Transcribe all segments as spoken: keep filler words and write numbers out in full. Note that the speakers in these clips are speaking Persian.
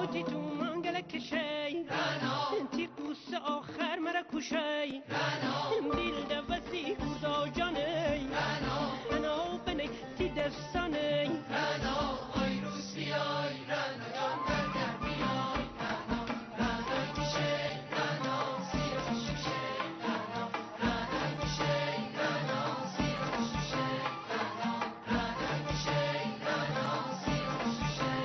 آتی تو منگل کشی تی قوس آخر مرا کشی دیل دوستی کردا جانی انا بنی تی دستانی آی روسیای رنا جان برگر بیای رنا رنا کشی رنا سیر شوشه رنا رنا کشی رنا سیر شوشه رنا رنا کشی رنا سیر شوشه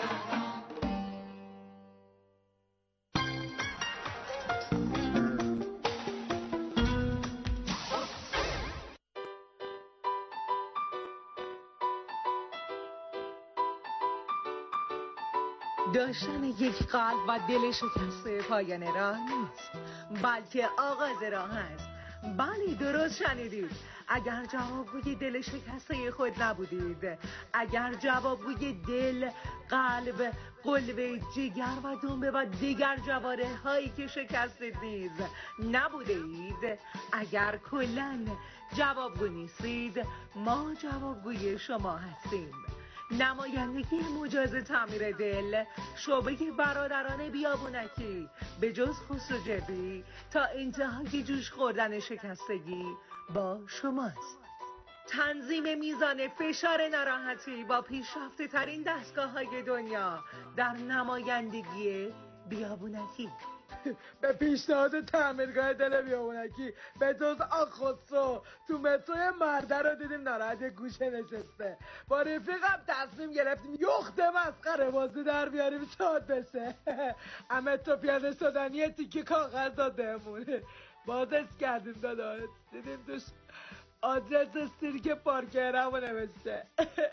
داشتن یک قلب و دل شکسته پایان راه نیست، بلکه آغاز راه است. بله درست شنیدید. اگر جوابگوی دل شکسته خود نبودید، اگر جوابگوی دل، قلب، قلب، جگر و دنبه و دیگر جواره هایی که شکستید نیز نبوده اید، اگر کلن جوابگو نیستید، ما جوابگوی شما هستیم. نمایندگی مجاز تعمیر دل، شعبه برادران بیابونکی به جز خسروجردی تا انتهای جوش خوردن شکستگی با شماست. تنظیم میزان فشار ناراحتی با پیشرفته ترین دستگاه های دنیا در نمایندگی بیابونکی. به پیشنهاد تعمیرگاه دل بیابونکی به جز آخسرو تو متروی مرده رو دیدیم ناراحت گوشه نشسته. با رفیقم تصمیم گرفتیم یخت مسخره بازی در بیاریم شاد بشه. اما تو پیاده شدنی تیکه کاغذ دادهمون بازش کردیم داداش، دیدیم توش آدرس سیرک پارکرمو نوشته.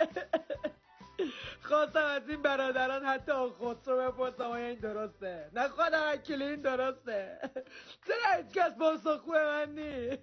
خواستم از این برادران حتی خود رو بپرسم آیا این درسته؟ نه خودم اکیلی این درسته؟ چرا هیچ کس پاسخگو من نی؟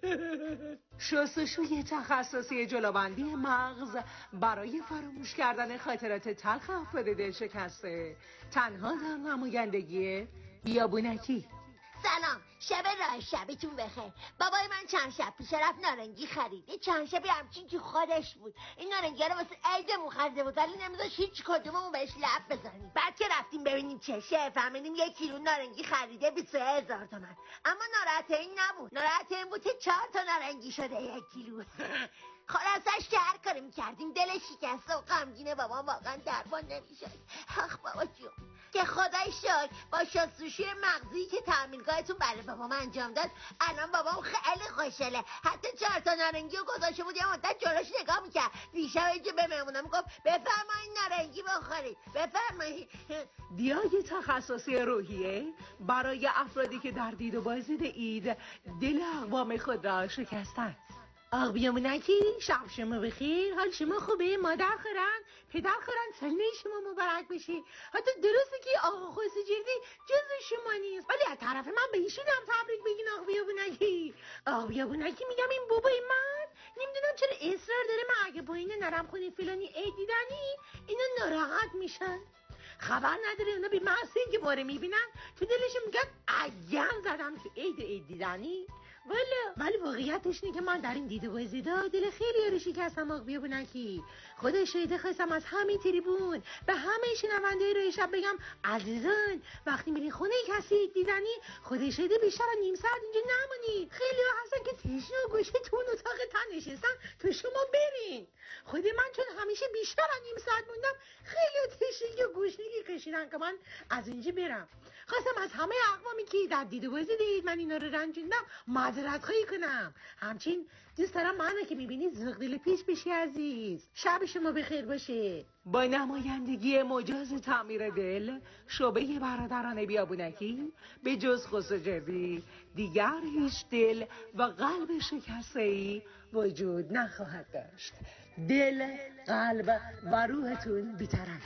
شستشوی تخصصی جلوبندی مغز برای فراموش کردن خاطرات تلخ افراد دل شکسته، تنها در نمایندگی بیابونکی. سلام، شب راه شبتون بخیر. بابای من چند شب پیش رفت نارنگی خریده، چند شبی همچین تو خودش بود. این نارنگی رو واسه عیدمون خریده بود ولی نمیذاش هیچ کدوممون بهش لب بزنیم. بعد که رفتیم ببینیم چشه فهمیدیم یک کیلو نارنگی خریده بیست و سه هزار تومن. اما ناراحت این نبود، ناراحت این بود که چهار تا نارنگی شده یک کیلو. خلاصش که هر کاری میکردیم دلش شکسته و غمگینه. بابا واقعا درمان نمیشد. آخ بابا جون، که خدای شکر با شستشوی مغزی که تعمیرگاهتون برای بابام انجام داد الان بابام خیلی خوشحاله. حتی چهار تا نارنگی رو گذاشته بود یه مدت جلوش نگاه میکرد. دیشب که به مهمونم گفت بفرمایید نارنگی بخورید بفرمایید. دیای تخصصی روحیه برای افرادی که در دید و بازدید عید دل اقوام خود را شکستند. آق بیامونکی شب شما بخیر، حال شما خوبه؟ مادر خورن پدر خورن سالنه شما مبارک بشه. حتی درسته که آقا خسروجردی جز شما نیست ولی از طرف من به ایشون هم تبریک بگین. آق بیامونکی آق بیامونکی میگم این بابای من نمیدونم چرا اصرار داره من اگه با اینه نرم خونه فلانی عید دیدنی اینا ناراحت میشن. خبر نداره اونا بی محصه که باره میبینن تو دلشون میگن اگن زدم تو عید عید دیدنی. والا ولی واقعیتش اینه که من در این دیده بازیدا دل خیلی رو شکستم. آق بیابونکی خدا شهیده خواستم از همین تریبون به همه شنونده رو شب بگم عزیزان وقتی میرین خونه کسی دیدنی خدا شهیده بیشتر از نیم ساعت اینجا نمونید. خیلی ها هستن که تشنه و گوشه تو اون اتاق تن نشستن تو شما برین. خود من چون همیشه بیشتر از نیم ساعت موندم خیلی تشنگی و گوشنگی کشیدن که من از اینجا برم. خواستم از همه اقوامی که در دیده بازی دید من اینا رو رنجوندم معذرت خواهی کنم. همچین دوست دارم منو که میبینید زغدل پیش بشی عزیز. شب شما بخیر باشه. با نمایندگی مجاز تعمیر دل شعبه برادران بیابونکی به جز خسروجردی دیگر هیچ دل و قلب شکسته‌ای وجود نخواهد داشت. دل، قلب و روحتون بی‌طرف.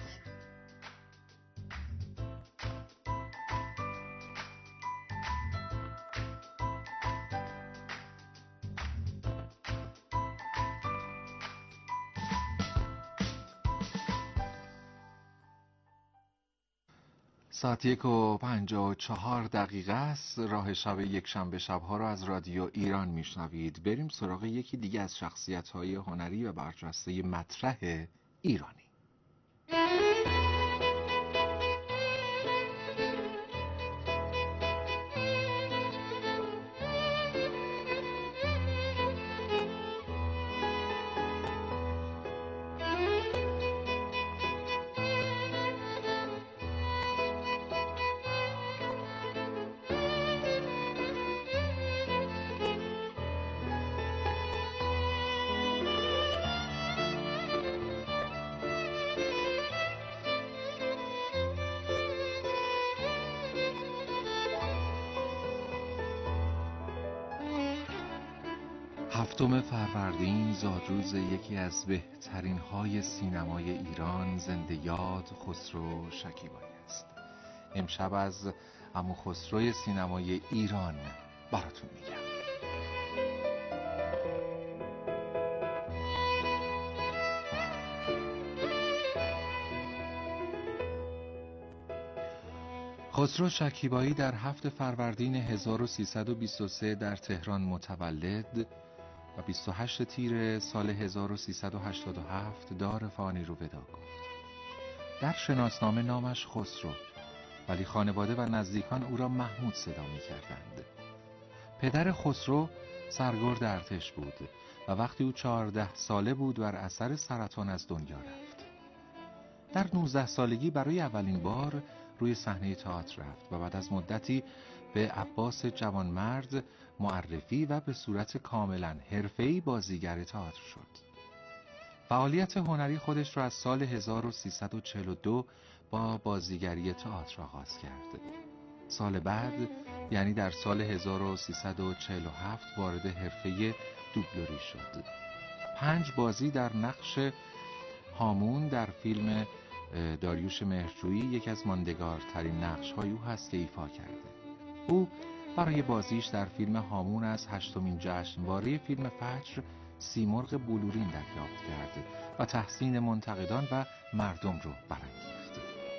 ساعت یک و پنجاه و چهار دقیقه است. راه شب یک شنبه شبها رو از رادیو ایران میشنوید. بریم سراغ یکی دیگه از شخصیت‌های هنری و برجسته مطرح ایرانی. هفتم فروردین زادروز یکی از بهترین های سینمای ایران، زنده یاد خسرو شکیبایی است. امشب از عمو خسروی سینمای ایران براتون میگم. خسرو شکیبایی در هفت فروردین هزار و سیصد و بیست و سه در تهران متولد و بیست و هشت تیر سال هزار و سیصد و هشتاد و هفت دار فانی رو ودا گفت. در شناسنامه نامش خسرو، ولی خانواده و نزدیکان او را محمود صدا می کردند. پدر خسرو سرگرد ارتش بود و وقتی او چهارده ساله بود بر اثر سرطان از دنیا رفت. در نوزده سالگی برای اولین بار روی صحنه تئاتر رفت و بعد از مدتی به عباس جوانمرد معرفی و به صورت کاملا حرفه‌ای بازیگر تئاتر شد. فعالیت هنری خودش را از سال هزار و سیصد و چهل و دو با بازیگری تئاتر آغاز کرد. سال بعد، یعنی در سال هزار و سیصد و چهل و هفت وارد حرفه دوبلوری شد. پنج بازی در نقش هامون در فیلم داریوش مهرجویی یکی از ماندگارترین نقش‌های او هست که ایفا کرده. او برای بازیش در فیلم هامون از هشتمین جشنواره فیلم فجر سیمرغ بلورین دریافت کرد و تحسین منتقدان و مردم رو برانگیخت.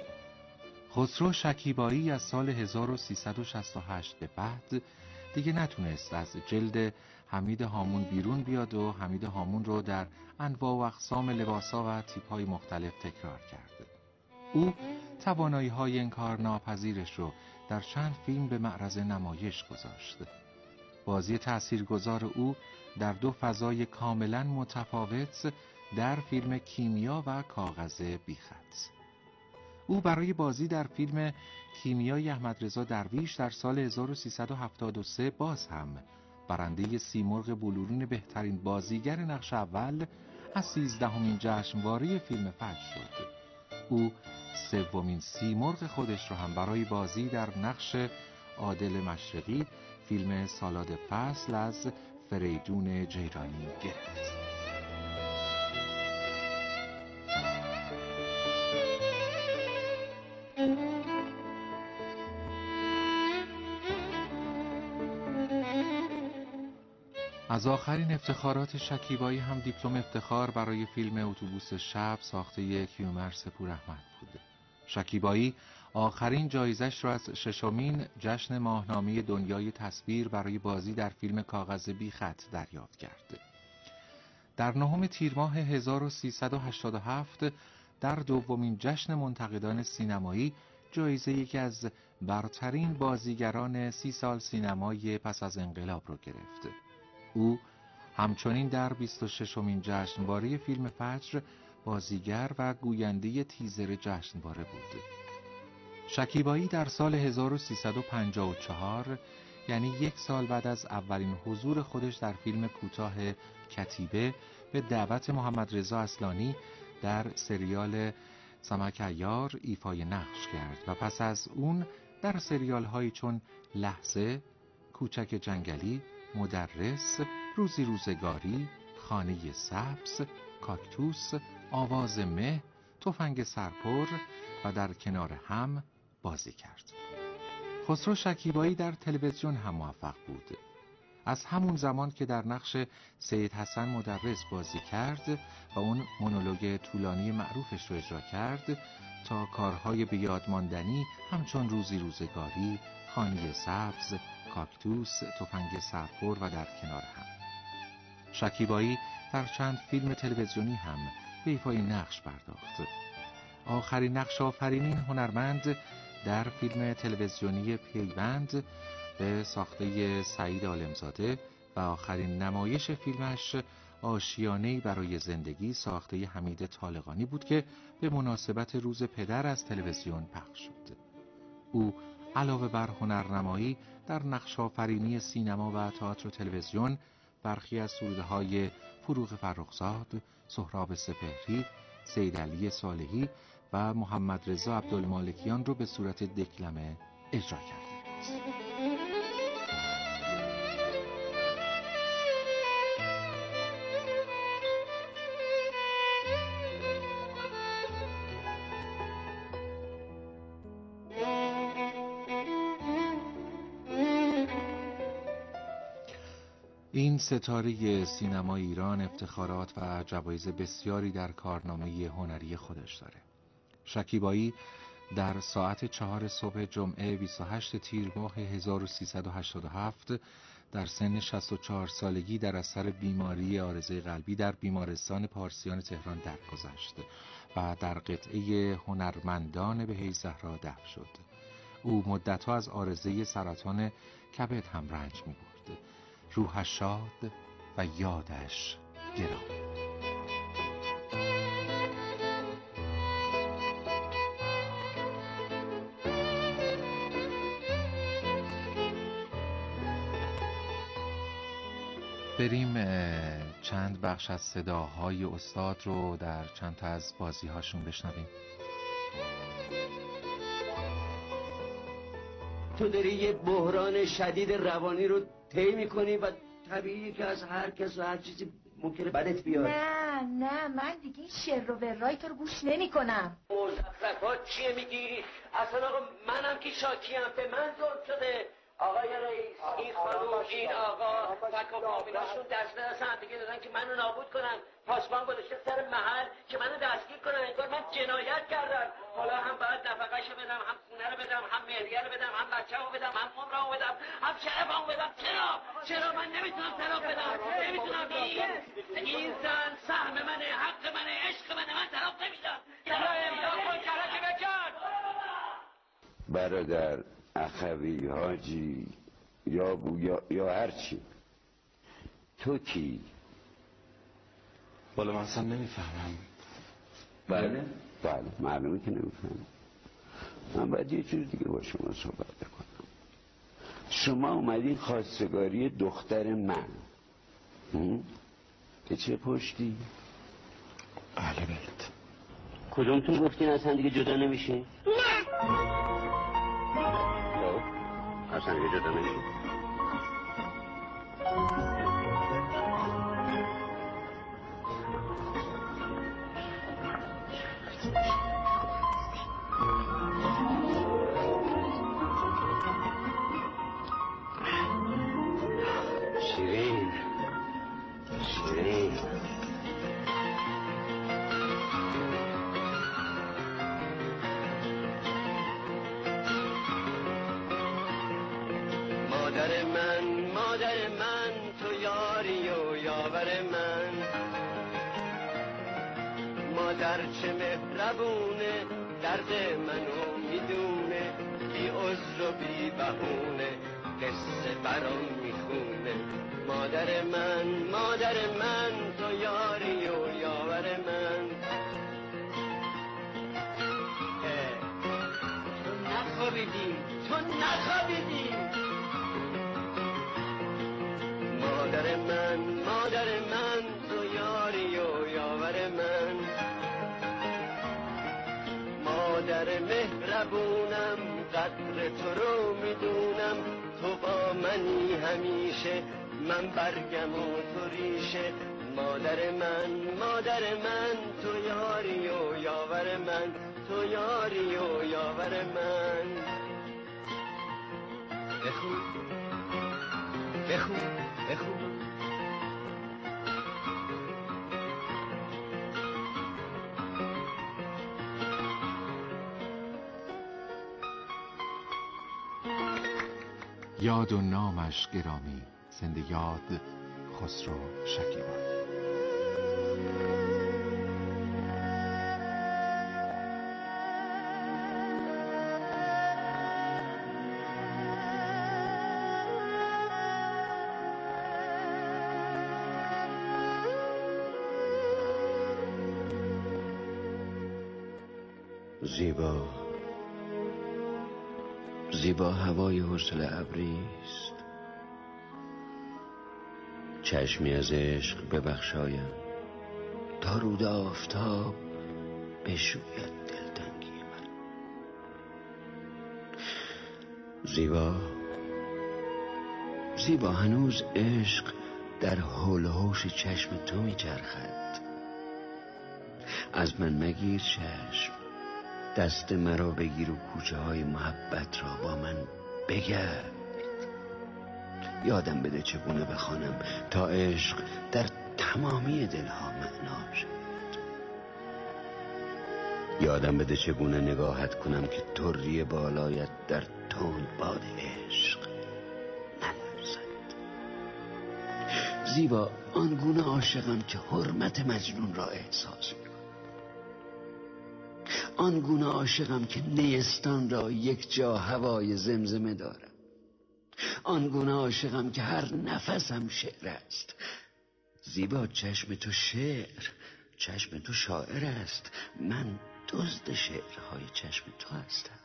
خسرو شکیبایی از سال هزار و سیصد و شصت و هشت به بعد دیگه نتونست از جلد حمید هامون بیرون بیاد و حمید هامون رو در انواع و اقسام لباسا و تیپ‌های مختلف تکرار کرد. او توانایی‌های انکارناپذیرش رو در چند فیلم به معرض نمایش گذاشت. بازی تاثیرگذار او در دو فضای کاملا متفاوت در فیلم کیمیا و کاغذ بیخط. او برای بازی در فیلم کیمیای احمدرضا درویش در سال هزار و سیصد و هفتاد و سه باز هم برنده سیمرغ بلورین بهترین بازیگر نقش اول از سیزدهمین جشنواره فیلم فجر شد. او سومین سیمرغ خودش را هم برای بازی در نقش عادل مشرقی فیلم سالاد فصل از فریدون جیرانی گرفت. از آخرین افتخارات شکیبایی هم دیپلم افتخار برای فیلم اتوبوس شب ساخته کیومرث پوراحمد بود. شکیبایی آخرین جایزش را از ششمین جشن ماهنامه دنیای تصویر برای بازی در فیلم کاغذ بیخط دریافت کرد. در نهم تیر ماه هزار و سیصد و هشتاد و هفت در دومین جشن منتقدان سینمایی جایزه یکی از برترین بازیگران سی سال سینمای پس از انقلاب را گرفت. او همچنین در بیست و ششمین جشنواره فیلم فجر بازیگر و گوینده تیزر جشنواره بود. شکیبایی در سال هزار و سیصد و پنجاه و چهار، یعنی یک سال بعد از اولین حضور خودش در فیلم کوتاه کتیبه، به دعوت محمد رضا اصلانی در سریال سمک عیار ایفای نقش کرد و پس از اون در سریال هایی چون لحظه، کوچک جنگلی، مدرس، روزی روزگاری، خانه سبز، کاکتوس، آواز مه، تفنگ سرپر و در کنار هم بازی کرد. خسرو شکیبایی در تلویزیون هم موفق بود. از همون زمان که در نقش سید حسن مدرس بازی کرد و اون مونولوگ طولانی معروفش رو اجرا کرد تا کارهای به یاد ماندنی همچون روزی روزگاری، خانه سبز، کاکتوس، تفنگ سرپر و در کنار هم. شکیبایی در چند فیلم تلویزیونی هم به ایفای نقش پرداخت. آخرین نقش آفرینی هنرمند در فیلم تلویزیونی پیوند به ساخته سعید عالمزاده و آخرین نمایش فیلمش آشیانه‌ای برای زندگی ساخته حمید طالقانی بود که به مناسبت روز پدر از تلویزیون پخش شد. او علاوه بر هنرنمایی در نقش آفرینی سینما و تئاتر و تلویزیون برخی از سروده‌های فروغ فرخزاد، سهراب سپهری، سید علی صالحی و محمد رضا عبدالمالکیان رو به صورت دکلمه اجرا کرده. این ستاره سینما ایران افتخارات و جوایز بسیاری در کارنامه هنری خودش داره. شکیبایی در ساعت چهار صبح جمعه بیست و هشتم تیر ماه هزار و سیصد و هشتاد و هفت در سن شصت و چهار سالگی در اثر بیماری عارضه قلبی در بیمارستان پارسیان تهران درگذشت و در قطعه هنرمندان بهشت زهرا دفن شد. او مدتها از عارضه سرطان کبد هم رنج می‌برد. روحش شاد و یادش گرامی. بریم چند بخش از صداهای استاد رو در چند تا از بازی هاشون بشنویم. تو داری یه بحران شدید روانی رو طی می‌کنی و طبیعیه که از هر کس و هر چیزی ممکنه بدت بیاد. نه نه من دیگه این شر و ورای تو رو گوش نمی‌کنم. مزخرفات چیه میگی؟ اصلا آقا منم که شاکیم، به من ظلم شده. آقای رئیس، این خانوم، این آقا فک و فامیلاشون دست دست هم دیگه دادن که منو نابود کنن. پاسبان گذاشته سر محل که منو دستگیر کنن، انگار من جنایت کردم. حالا هم باید نفقه‌شو بدم، هم خونه رو بدم، هم مهریه رو بدم، هم بچه‌مو بدم، هم عمرمو بدم، هم شرفمو بدم. چرا؟ چرا من نمیتونم طلاق بدم؟ نمیتونم. این این زن سهم منه، حق منه، عشق منه. من طلاق نمیدم. چرا امضا کن کلک بکن. برادر اخوی، حاجی، یا بو یا, یا هرچی، تو کی؟ بالا من اصلا نمیفهمم. بله؟ بله معلومه که نمیفهمم. من باید یه چیز دیگه با شما صحبت بکنم. شما اومدین خواستگاری دختر من که چه پشتی؟ اهل بیت. کدومتون گفتین اصلا دیگه جدا نمیشین؟ اصلا دیگه جدا نمیشین. شیرین شیرین مادر من، مادر من، تو یاری و یاور من. مادر چه مهربونه، درد منو میدونه، بی عذر و بی بهونه قصه برام میخونه. مادر من، مادر من، تو یاری و یاور من. تو نخوابیدی، تو نخوابیدی. مادر من، مادر من، تو یاری و یاور من. مادر مهربونم، قدر تو رو میدونم. تو با منی همیشه، من برگم و تو ریشه. مادر من، مادر من، تو یاری و یاور من. تو یاری و یاور من. بخون بخون بخون. یاد و نامش گرامی، زنده یاد خسرو شکیبایی. زیبا زیبا هوای حوصله ابریست، چشمی از عشق ببخشایم تا رود آفتاب بشوید دلتنگی من. زیبا زیبا هنوز عشق در حول و حوش چشم تو میچرخد. از من مگیر چشم، دست مرا بگیر و کوچه های محبت را با من بگرد. یادم بده چگونه بخوانم تا عشق در تمامی دلها معنا شد. یادم بده چگونه نگاهت کنم که طری بالایت در تند باد عشق نلرزد. زیبا، آنگونه عاشقم که حرمت مجنون را احساس می‌کنم. آنگونه عاشقم که نیستان را یک جا هوای زمزمه دارم. آنگونه عاشقم که هر نفسم شعر است. زیبا، چشم تو شعر، چشم تو شاعر است. من دزد شعرهای چشم تو هستم.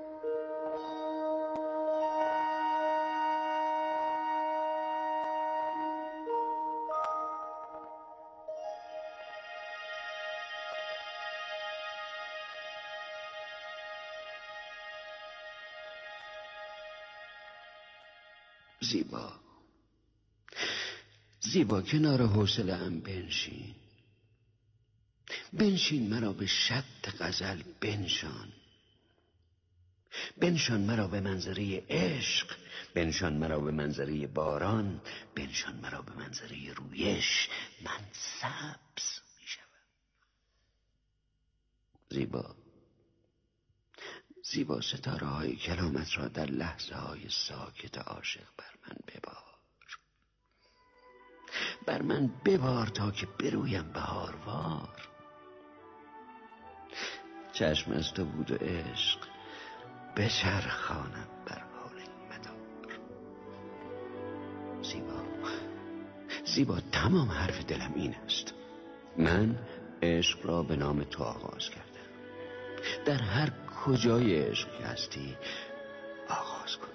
زیبا، زیبا کنار حوصله ام بنشین. بنشین مرا به شط غزل بنشان. بنشان مرا به منظره عشق. بنشان مرا به منظره باران. بنشان مرا به منظره رویش. من سبز می شوم. زیبا، زیبا، ستاره های کلامت را در لحظه های ساکت عاشق بر من ببار. بر من ببار تا که برویم بهاروار. چشم از تو بود و عشق بچرخانم بر حال مدار. زیبا، زیبا، تمام حرف دلم این است. من عشق را به نام تو آغاز کردم. در هر کجای عشق هستی آغاز کن.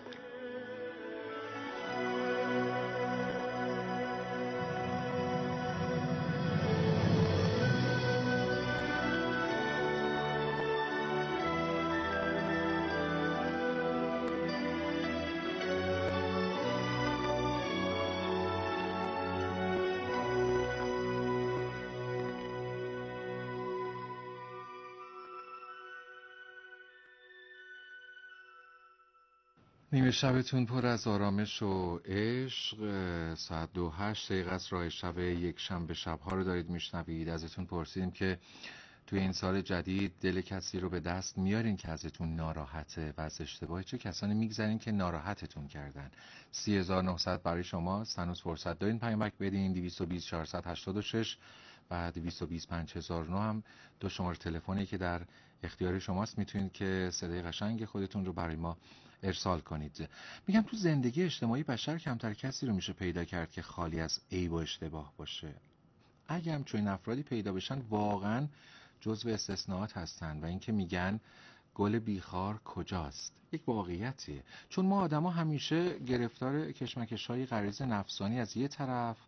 نیمه شبتون پر از آرامش و عشق. ساعت دو هشت دقیقه است. راه شب یک شنبه شبها رو دارید میشنوید. ازتون پرسیدیم که توی این سال جدید دل کسی رو به دست میارین که ازتون ناراحته و از اشتباه چه کسانی میگذارین که ناراحتتون کردن. سی هزار و نهصد برای شما. هنوز فرصت دارین پیامک بدین. دویست و بیست چهارصد و هشتاد و شش و دویست و بیست پنج هزار و نه هم دو شماره تلفنی که در اختیار شماست. میتونید که صدای قشنگ خودتون رو برای ما ارسال کنید. میگم تو زندگی اجتماعی بشر کمتر کسی رو میشه پیدا کرد که خالی از عیب و اشتباه باشه. اگه هم چون افرادی پیدا بشن واقعا جزو استثناءات هستن و اینکه میگن گل بیخار کجاست یک واقعیتیه. چون ما آدما همیشه گرفتار کشمکش‌های غریزه نفسانی از یه طرف،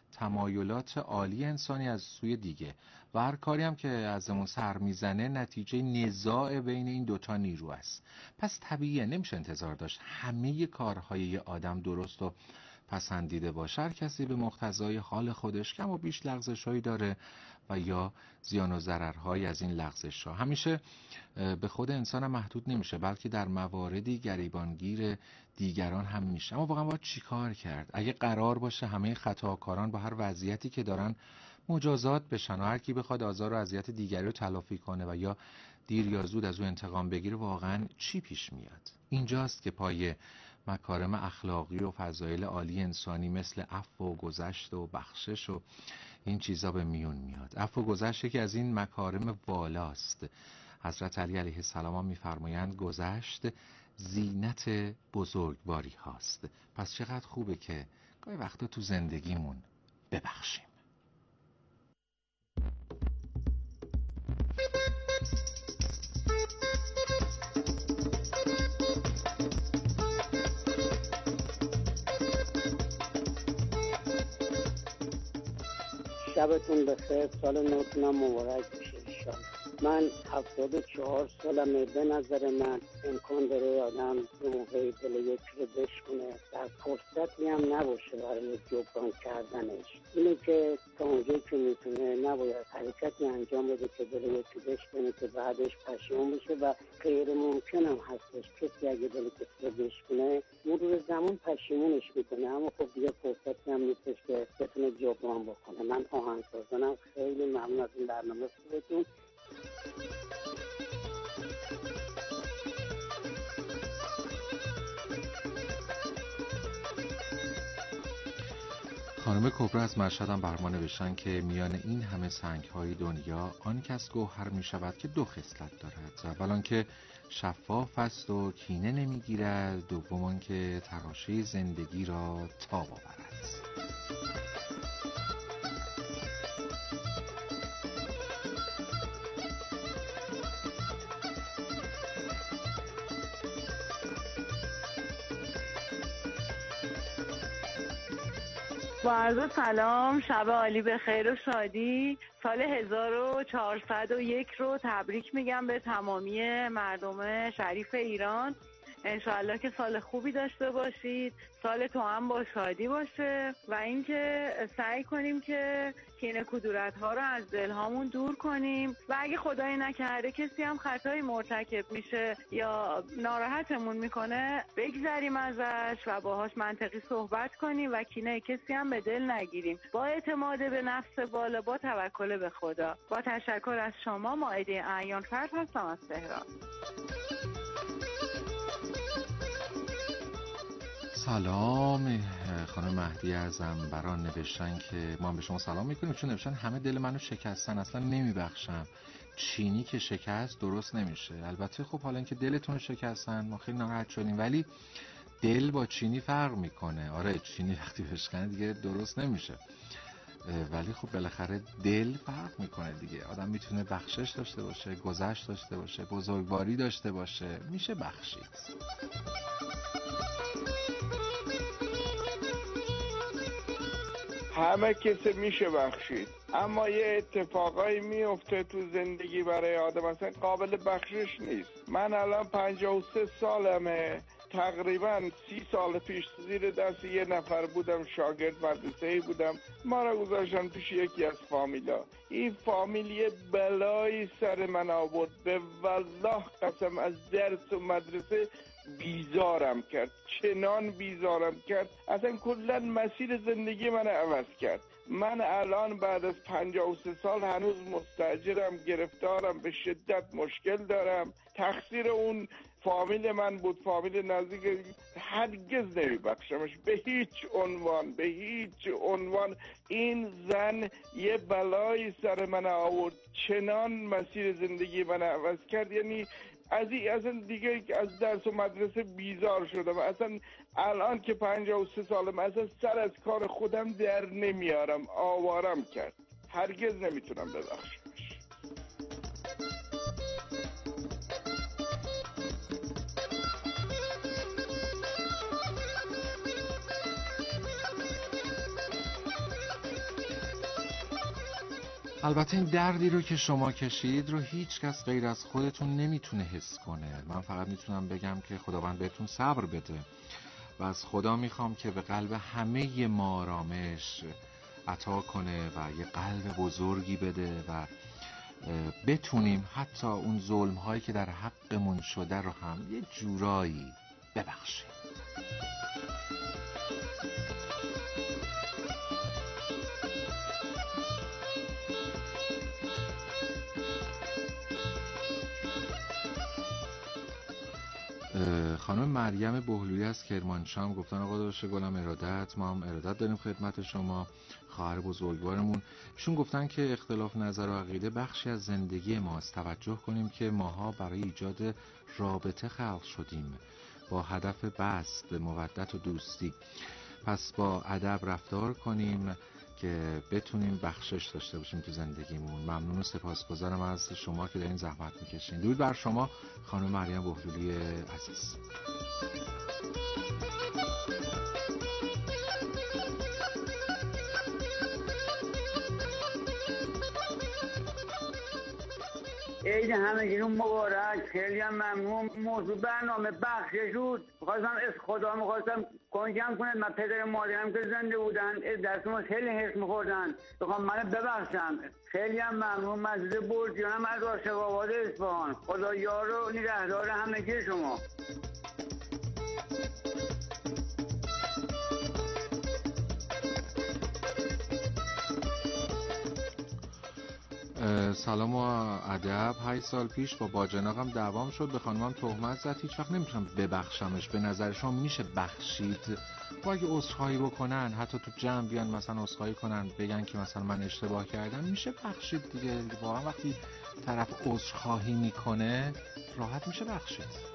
تمایلات عالی انسانی از سوی دیگه و هر کاری هم که ازمون سر میزنه نتیجه نزاع بین این دوتا نیرو است. پس طبیعیه نمیشه انتظار داشت همه کارهای یه آدم درست و پسندیده باشه. هر کسی به مقتضای حال خودش کم و بیش لغزش‌هایی داره و یا زیان و ضررهای از این لغزش‌ها. همیشه به خود انسان هم محدود نمیشه بلکه در مواردی گریبانگیر دیگران هم میشه. اما واقعا باید چی کار کرد اگه قرار باشه همه خطاکاران با هر وضعیتی که دارن مجازات بشن و هر کی بخواد آزار و اذیت دیگری رو تلافی کنه و یا دیر یا زود از او انتقام بگیره واقعا چی پیش میاد؟ اینجاست که پای مکارم اخلاقی و فضایل عالی انسانی مثل عفو و گذشت و بخشش و این چیزا به میون میاد. عفو و گذشت که از این مکارم والاست. حضرت علی علیه السلام میفرمایند گذشت زینت بزرگواری هاست. پس چقدر خوبه که گاهی وقتا تو زندگیمون ببخشیم. شبتون بخیر. سال نوتونم مبارک بشه انشالله. من هفتاد و چهار سالمه. به نظر من امکان داره آدم به موقعی دل یکی رو بشکنه و فرصتی هم نباشه برای جبران کردنش. اینه که تا اونجایی که میتونه نباید حرکتی انجام بده که دل یکی بشکنه که بعدش پشیمون بشه و غیر ممکن هم هستش کسی اگه دل کسی رو بشکنه مرور زمان پشیمونش میکنه، اما خب دیگه فرصتی هم نیستش که بتونه جبران بکنه. من آهنگسازانم. خیلی ممنون از این برنامه خوبتون. خانم کبرا از مشهد هم بر ما نوشتن که میان این همه سنگ‌های دنیا آن کس گوهر می شود که دو خصلت دارد. اول آن که شفاف است و کینه نمیگیرد، دوم آن که تراشه زندگی را تاب آورد. با عرض سلام، شب عالی به خیر و شادی. سال هزار و چهارصد و یک رو تبریک میگم به تمامی مردم شریف ایران. انشاءالله که سال خوبی داشته باشید، سال تو هم با شادی باشه و اینکه سعی کنیم که کینه کدورت ها رو از دلهامون دور کنیم و اگه خدای نکرده کسی هم خطایی مرتکب میشه یا ناراحتمون میکنه بگذریم ازش و باهاش منطقی صحبت کنیم و کینه کسی هم به دل نگیریم، با اعتماد به نفس بالا، با توکل به خدا. با تشکر از شما. مائده اعیان فرد هستم از تهران. سلام. خانم مهدی از انبران نوشتن که ما هم به شما سلام میکنیم، چون نوشتن همه دل منو شکستن، اصلا نمیبخشم. چینی که شکست درست نمیشه. البته خب حالا اینکه دلتون شکستن ما خیلی ناراحت شدیم، ولی دل با چینی فرق میکنه. آره چینی وقتی بشکنه دیگه درست نمیشه، ولی خب بالاخره دل فرق میکنه دیگه. آدم میتونه بخشش داشته باشه، گذشت داشته باشه، بزرگواری داشته باشه، میشه بخشید. همه کسی میشه بخشید، اما یه اتفاقایی میفته تو زندگی برای آدم اصلا قابل بخشش نیست. من الان پنجاه و سه سالمه، تقریبا سی سال پیش زیر دست یه نفر بودم، شاگرد مدرسه‌ای بودم، ما را گذاشتن پیش یکی از فامیلا. این فامیل یه بلایی سر من آورد، به والله قسم، از درس و مدرسه بیزارم کرد، چنان بیزارم کرد اصلا کلا مسیر زندگی من عوض کرد. من الان بعد از پنجاه و سه سال هنوز مستاجرم، گرفتارم، به شدت مشکل دارم. تقصیر اون فامیل من بود، فامیل نزدیک، هرگز نمیبخشمش به هیچ عنوان، به هیچ عنوان. این زن یه بلایی سر من آورد، چنان مسیر زندگی من عوض کرد، یعنی از این اصلا دیگه از درس و مدرسه بیزار شدم. اصلا الان که پنجاه و سه سالم، اصلا سر از کار خودم در نمیارم، آوارم کرد، هرگز نمیتونم ببخشمش. البته این دردی رو که شما کشید رو هیچ کس غیر از خودتون نمیتونه حس کنه. من فقط میتونم بگم که خداوند بهتون صبر بده و از خدا میخوام که به قلب همه ما آرامش عطا کنه و یه قلب بزرگی بده و بتونیم حتی اون ظلم هایی که در حقمون شده رو هم یه جورایی ببخشیم. خانم مریم بهلویی از کرمانشاه گفتن آقا داشته گلم ارادت، ما هم ارادت داریم خدمت شما، خواهر بزرگوارمون. ایشون گفتن که اختلاف نظر و عقیده بخشی از زندگی ماست. توجه کنیم که ماها برای ایجاد رابطه خلق شدیم با هدف بست، مودت و دوستی. پس با ادب رفتار کنیم که بتونیم بخشش داشته باشیم تو زندگیمون. ممنون و سپاسگزارم از شما که دارین زحمت میکشین. درود بر شما خانم مریم بهلولی عزیز. عید همگیتون مبارک. خیلی هم ممنون. موضوع برنامه بخشش بود. می‌خواستم از خدا می‌خواستم کنجم کنید. من پدر مادرم که زنده بودن دست ما خیلی حس می‌خوردن، بخوام منو ببخشم. خیلی هم ممنون. مسجد برجیانم از عاشق‌آباد اصفهان. خدا یار و نگهدار همگی شما. سلام و ادب. هشت سال پیش با باجناقم دعوام شد، به خانمم تهمت زد. هیچ وقت نمیتونم ببخشمش. به نظر شما میشه بخشید؟ با اگه عذرخواهی بکنن، حتی تو جمع بیان مثلا عذرخواهی کنن، بگن که مثلا من اشتباه کردم، میشه بخشید دیگه. واقعا وقتی طرف عذرخواهی میکنه راحت میشه بخشید.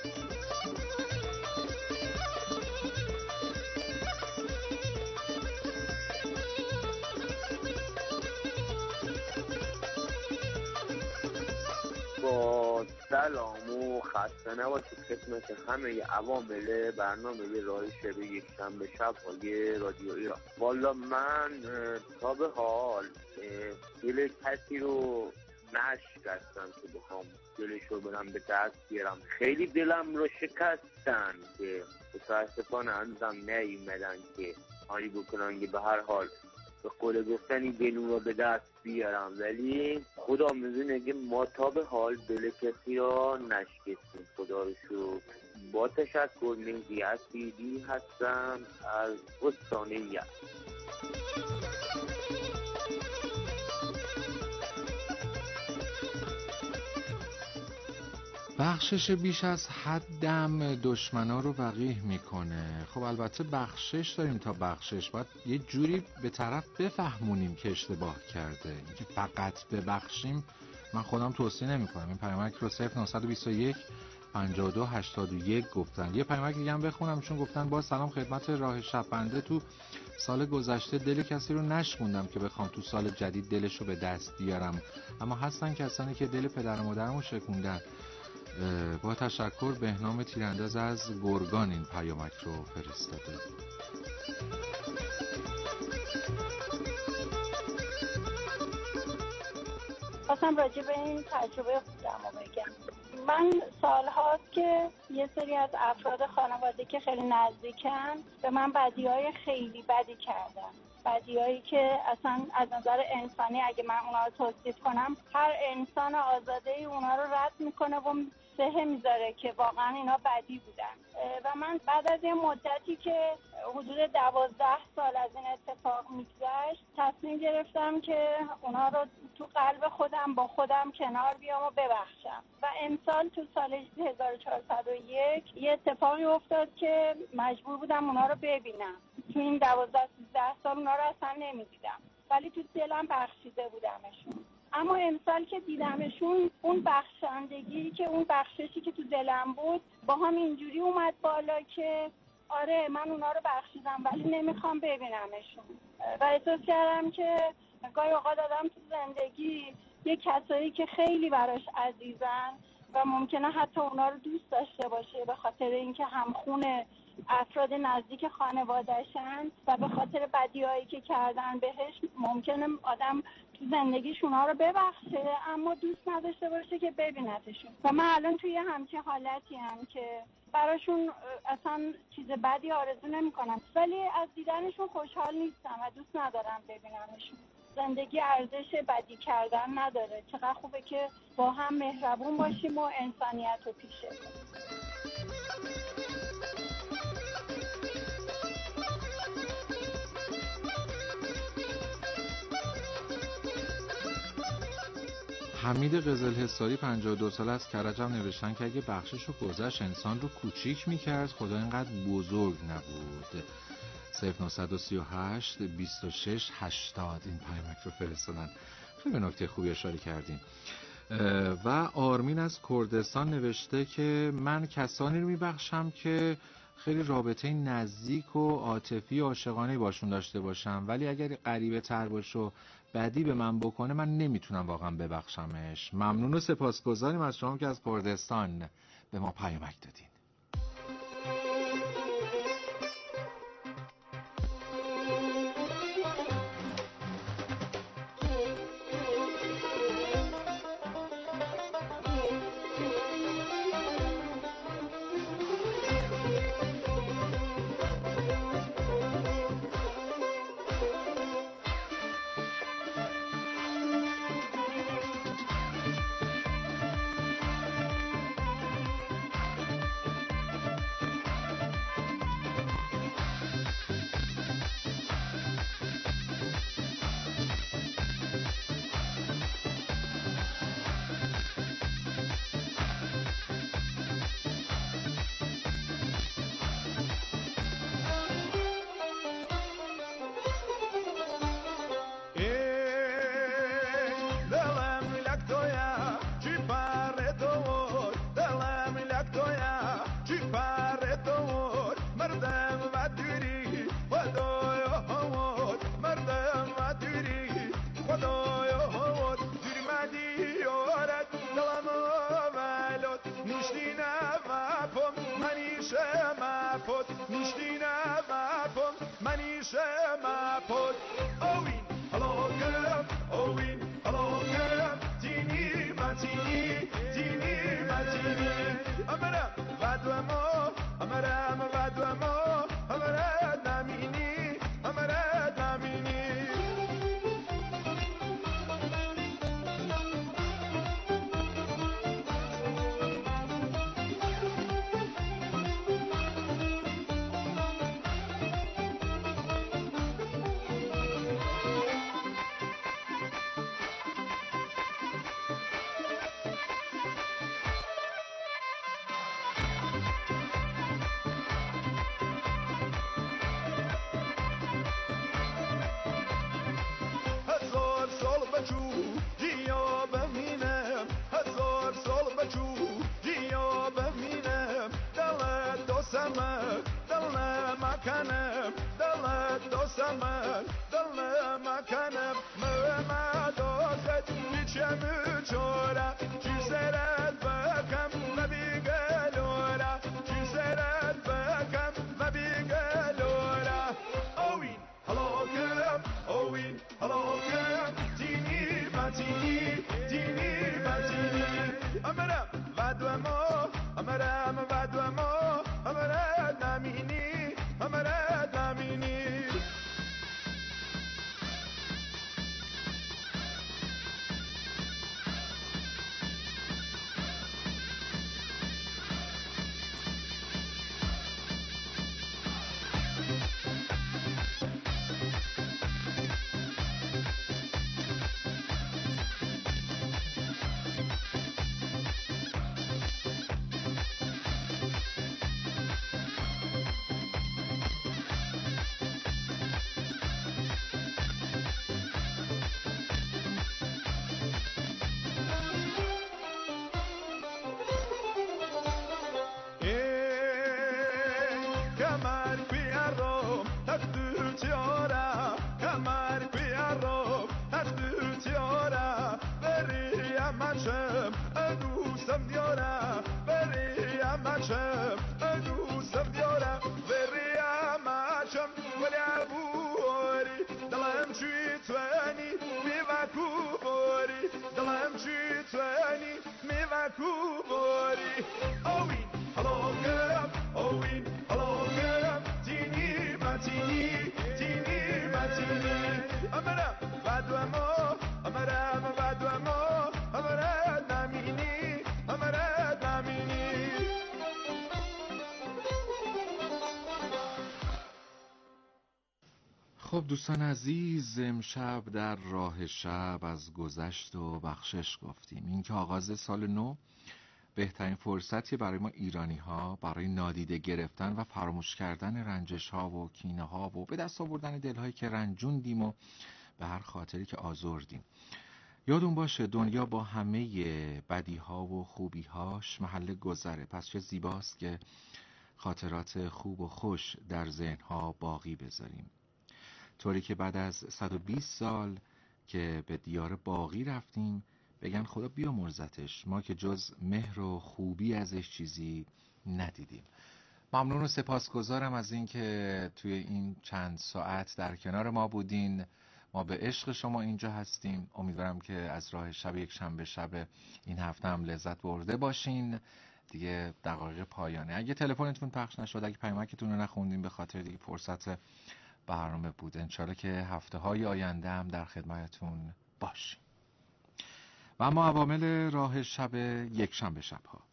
با سلام و خسته نباشید خدمت همه عوامل برنامه راه شب یک شنبه شب های رادیو ایران. والا من تا به حال دل کسی رو نشکستم که بخوام دلش رو برم به دست بیارم. خیلی دلم رو شکستن که متاسفانه هنوزم نیومدن که کاری بکنن که به هر حال به قول گفتنی دلون رو به دست بیارم، ولی خدا میدونه که ما تا به حال دل کسی را نشکستیم. خدا رو شکر. با تشکر. مهدی اسیدی هستم از استان یزد. بخشش بیش از حدم دشمنا رو وقیح میکنه. خب البته بخشش داریم تا بخشش، باید یه جوری به طرف بفهمونیم که اشتباه کرده. اینکه فقط ببخشیم من خودم توصیه نمیکنم. این پیامک رو صفر نه دو یک پنجاه و دو هشتاد و یک گفتن. یه پیامک دیگه هم بخونم چون گفتن با سلام خدمت راه شب بنده. تو سال گذشته دل کسی رو نشکوندم که بخوام تو سال جدید دلش رو به دست بیارم، اما هستن کسانی که دل پدر و مادرمو شکوندن. با تشکر. بهنام تیرانداز از گرگان این پیامک رو فرستاده. خواستم راجع به این تجربه خودم رو بگم. من سالهاست که یه سری از افراد خانواده که خیلی نزدیکن به من بدیهای خیلی بدی کردن. بدیهایی که اصلا از نظر انسانی اگه من اونا رو توصیف کنم هر انسان آزاده ای اونا رو رد میکنه و سهه میذاره که واقعا اینا بدی بودن. و من بعد از یه مدتی که حدود دوازده سال از این اتفاق میگذشت تصمیم گرفتم که اونا رو تو قلب خودم با خودم کنار بیام و ببخشم. و امسال تو سال هزار و چهارصد و یک یه اتفاقی افتاد که مجبور بودم اونا رو ببینم. تو این دوازده سیزده سال اونا رو اصلا نمیدیدم، ولی تو دلم بخشیده بودمشون. اما امسال که دیدمشون اون بخشندگی که اون بخششی که تو دلم بود با هم اینجوری اومد بالا که آره من اونا رو بخشیدم ولی نمیخوام ببینمشون. و احساس کردم که گاهی اوقات آدم تو زندگی یه کسایی که خیلی براش عزیزن و ممکنه حتی اونا رو دوست داشته باشه به خاطر اینکه همخون افراد نزدیک خانواده‌شن و به خاطر بدیهایی که کردن بهش ممکنه آدم تو زندگیش اونا رو ببخشه اما دوست نداشته باشه که ببینتشون. و من الان توی همچین حالتی هم که براشون اصلا چیز بدی آرزو نمی‌کنم ولی از دیدنشون خوشحال نیستم و دوست ندارم ببینمشون. زندگی ارزش بدی کردن نداره. چقدر خوبه که با هم مهربون باشیم و انسانیت رو پیشه کنیم. حمید قزل حصاری پنجاه و دو سال از کرجم نوشتن که اگه بخشش و گذشت انسان رو کوچیک میکرد خدا اینقدر بزرگ نبود. صفر نه سه هشت بیست و شش هشتاد این پیامک رو فرستادن. خیلی نکته خوبی اشاره کردیم. و آرمین از کردستان نوشته که من کسانی رو میبخشم که خیلی رابطه نزدیک و عاطفی و عاشقانه باشون داشته باشم، ولی اگر غریبه تر باشه و بدی به من بکنه من نمیتونم واقعا ببخشمش. ممنون و سپاسگزاریم از شما که از کردستان به ما پیامک دادین. منیشه مپد نیشتینه مپد منیشه مپد اوین هلاکم اوین هلاکم دینی متینی دینی متینی امرم ودوما امرم ودوما امرم نمینی امرم نمینی مكانم دلت دوستم دل مكانم ما دوست میچم چورا چی سرت بکم نبیگلورا چی سرت بکم نبیگلورا اوین هلاکم اوین هلاکم دینی متینی دینی متینی امرم ودوما امرم ودوما امرم نمینی امرد نمینی دوستم دیارم بریم مچم دوستم دیارم بریم مچم ولی عبوری دلم چی توانی میوکو باری دلم چی توانی میوکو باری اوین هلاکم اوین هلاکم دینی متینی دینی متینی امرم ودوما امرم ودوما امرم نمینی امرم نمینی خب دوستان عزیز، امشب در راه شب از گذشت و بخشش گفتیم. این که آغاز سال نو بهترین فرصتی برای ما ایرانی ها برای نادیده گرفتن و فراموش کردن رنجش ها و کینه ها و به دست آوردن دل هایی که رنجوندیم و به هر خاطری که آزردیم. یادون باشه دنیا با همه بدی ها و خوبی هاش محل گذره، پس چه زیباست که خاطرات خوب و خوش در ذهن ها باقی بذاریم، طوری که بعد از صد و بیست سال که به دیار باقی رفتیم بگن خدا بیامرزتش، ما که جز مهر و خوبی ازش چیزی ندیدیم. ممنون و سپاسگزارم از این که توی این چند ساعت در کنار ما بودین. ما به عشق شما اینجا هستیم. امیدوارم که از راه شب یک شنبه شب این هفته هم لذت برده باشین. دیگه دقایق پایانه. اگه تلفنتون پخش نشد، اگه پیامکتون رو نخوندیم به خاطر دیگه فرصت برنامه بود، انشالله که هفته های آینده هم در خدمتتون باشیم. و اما عوامل راه شب یک شنبه شب ها.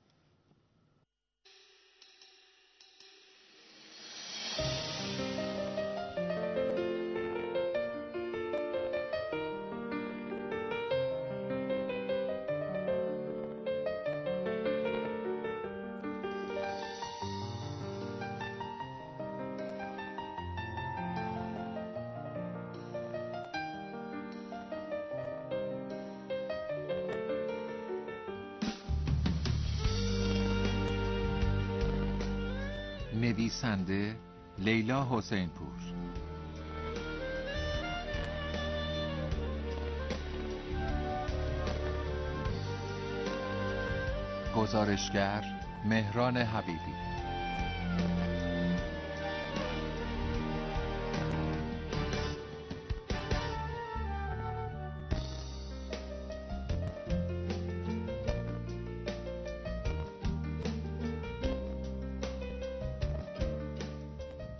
نویسنده لیلا حسین پور، گزارشگر مهران حبیبی،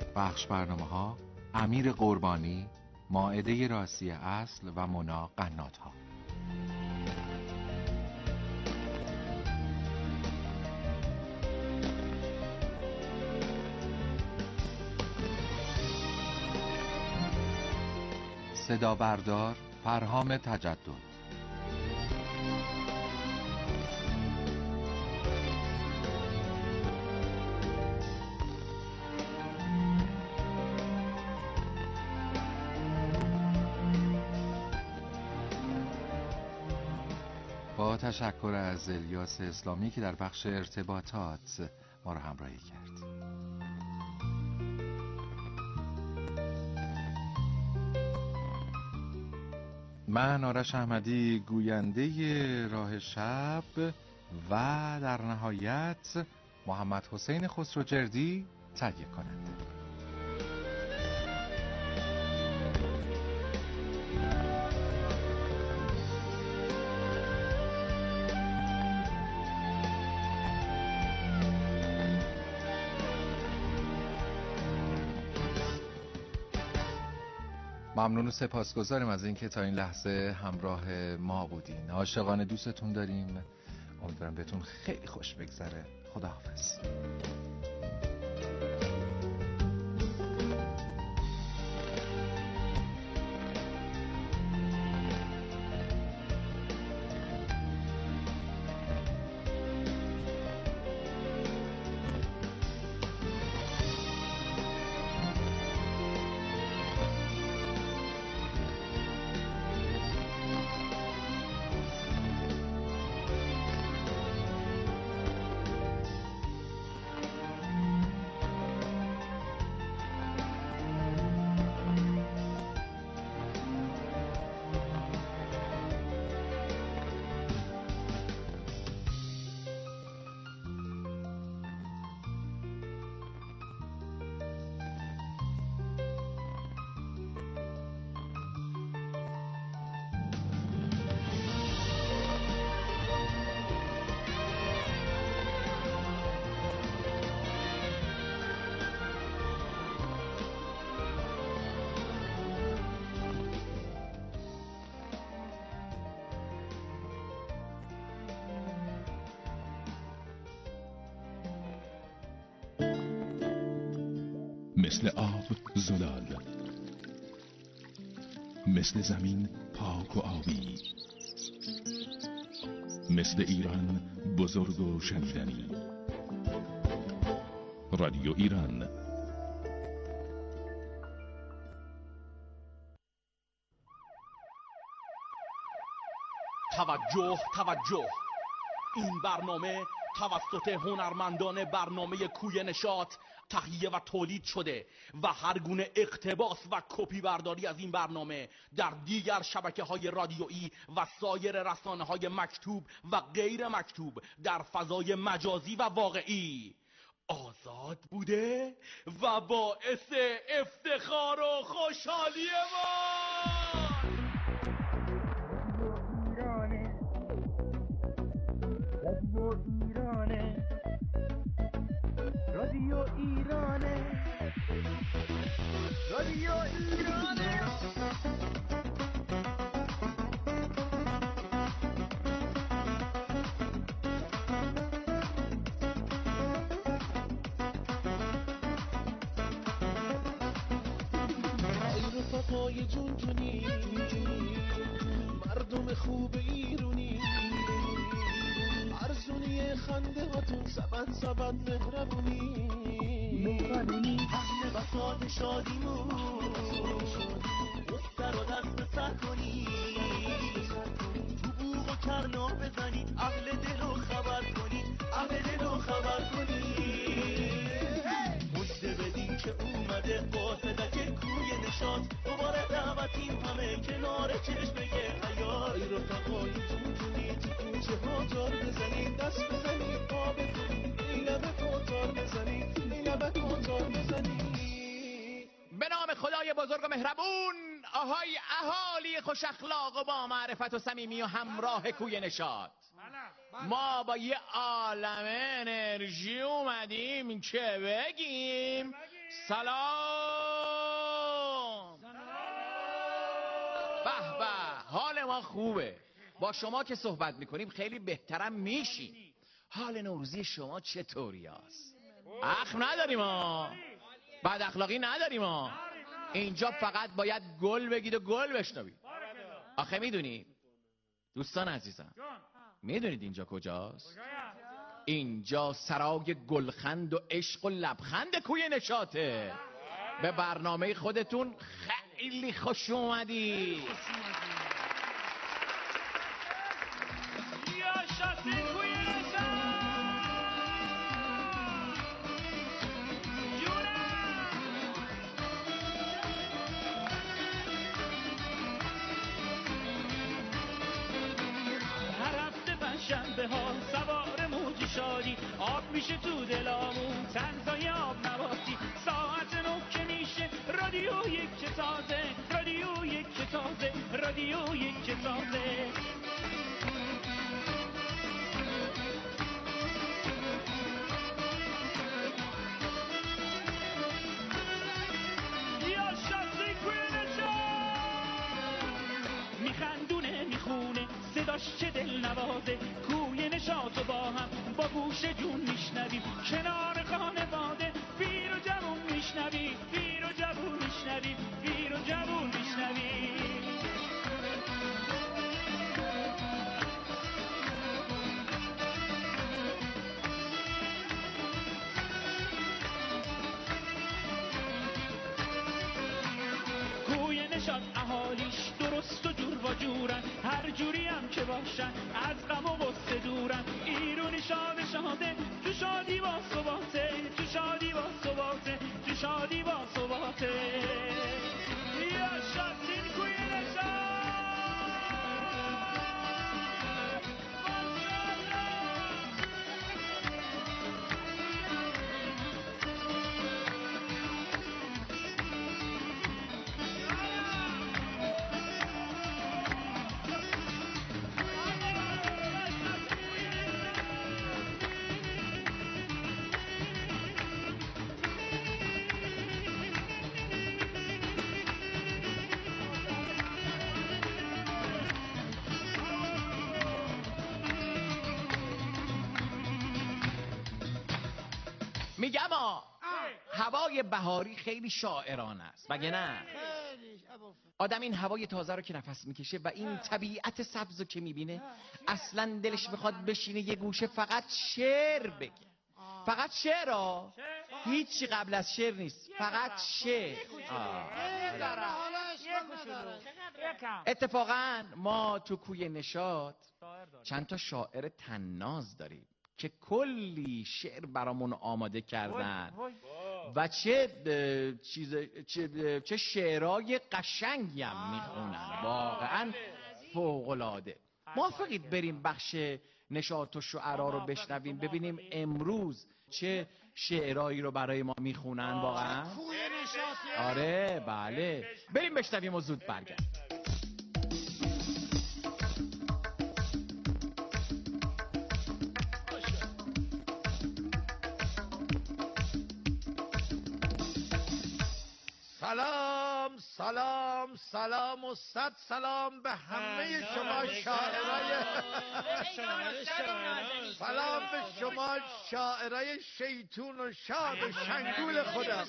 بخش برنامه ها امیر قربانی، مائده راسی اصل و مونا قنات ها. صدا بردار فرهام تجدد. با تشکر از الیاس اسلامی که در بخش ارتباطات ما را همراهی کرد. من آرش احمدی گوینده راه شب و در نهایت محمد حسین خسروجردی تهیه کننده. ممنون و سپاسگزاریم از اینکه تا این لحظه همراه ما بودین. عاشقانه دوستتون داریم. امیدوارم بهتون خیلی خوش بگذره. خداحافظ. مثل آب زلال، مثل زمین پاک و آبی، مثل ایران بزرگ و شنیدنی. رادیو ایران. توجه توجه، این برنامه توسط هنرمندان برنامه کوی نشاط تهیه و تولید شده و هر گونه اقتباس و کپی برداری از این برنامه در دیگر شبکه های رادیویی و سایر رسانه های مکتوب و غیر مکتوب در فضای مجازی و واقعی آزاد بوده و باعث افتخار و خوشحالی ما. رادیو ایرانه، رادیو ایرانه. ای رفقای جون جونی، مردم خوب ایرونی، ارزونی خنده هاتون سبن سبن مهربونی، مهربونی اهل بساط شادیمون، دختر و دست سر کنی، تو بوغ و کرنا بزنید، اهل دلو خبر کنید، اهل دلو خبر کنید. مجده بدین که اومده قاصدک کوی نشاط، دوباره دعوتیم همه کنار چشمه حیات. ای رفقای جون جونی، تو کوچه ها جار بزنید، دست بزنید، پا بزنید، این لبه پاتار بزنید، این لبه پاتار بزنید. به نام خدای بزرگ و مهربون، آهای اهالی خوش اخلاق و با معرفت و صمیمی و همراه کوی نشاط، ما با یه عالمه انرژی اومدیم که بگیم سلام. به به، حال ما خوبه. با شما که صحبت میکنیم خیلی بهترم میشیم. حال نوروزی شما چطوری هست؟ اخم نداریم ها، بد اخلاقی نداریم ها. اینجا فقط باید گل بگید و گل بشنوید. آخه میدونی دوستان عزیزم، میدونید اینجا کجاست؟ اینجا سرای گلخند و عشق و لبخند کوی نشاطه. به برنامه خودتون خیلی خوش اومدی. شنبه ها سوار موج شادی، آب میشه تو دلامون تنزای آب نباتی. ساعت نه که میشه رادیو یک که تازه، رادیو یک که تازه، رادیو یک که تازه. یا شخصی کوینشا میخندونه میخونه صداش چه دل نوازه. کوی نشاط با هم با گوش جون میشنویم، کنار خانواده پیر و جوون میشنویم، پیر و جوون میشنویم، پیر و جوون میشنویم. کوی نشاط اهالیش درست و جور و جورن، هر جوری هم که باشن از غم و غصه دورن. ایرونی شاد شاده تو شادی با ثباته، تو شادی با ثباته، تو شادی با ثباته. یا شادین کوی نشاط. میگم آ هوای بهاری خیلی شاعرانه است، مگه نه؟ آدم این هوای تازه رو که نفس میکشه و این طبیعت سبز رو که میبینه اصلا دلش میخواد بشینه یه گوشه فقط شعر بگه. فقط شعر ها، هیچی قبل از شعر نیست، فقط شعر. اتفاقا ما تو کوی نشاط چند تا شاعر طناز داریم که کلی شعر برامون آماده کردن و چه چیز چه, چه شعرهای قشنگی هم میخونن، واقعا فوق‌العاده. موافقید بریم بخش نشاط و شعرا رو بشنویم ببینیم امروز چه شعرهایی رو برای ما میخونن واقعا؟ آره بله، بریم بشنویم و زود برگردیم. سلام سلام سلام و صد سلام به همه شما شاعرای سلام به شما شاعرای شیطون و شاد و شنگول خودم.